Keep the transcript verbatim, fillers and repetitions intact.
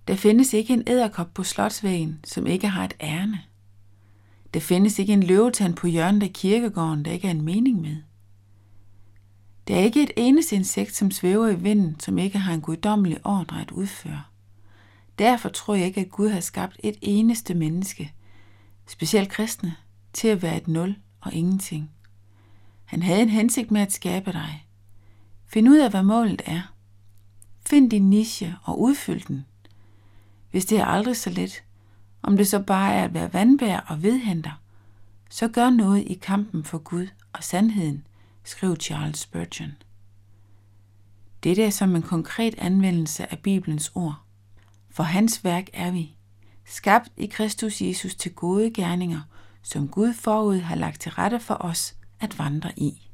Der findes ikke en edderkop på slotsvæggen, som ikke har et ærne. Der findes ikke en løvetand på hjørnet af kirkegården, der ikke er en mening med. Der er ikke et eneste insekt, som svæver i vinden, som ikke har en guddommelig ordre at udføre. Derfor tror jeg ikke, at Gud har skabt et eneste menneske, specielt kristne, til at være et nul og ingenting. Han havde en hensigt med at skabe dig. Find ud af, hvad målet er. Find din niche og udfyld den. Hvis det er aldrig så let, om det så bare er at være vandbær og vedhenter, så gør noget i kampen for Gud og sandheden, skrev Charles Spurgeon. Dette er som en konkret anvendelse af Bibelens ord. For hans værk er vi, skabt i Kristus Jesus til gode gerninger, som Gud forud har lagt til rette for os at vandre i.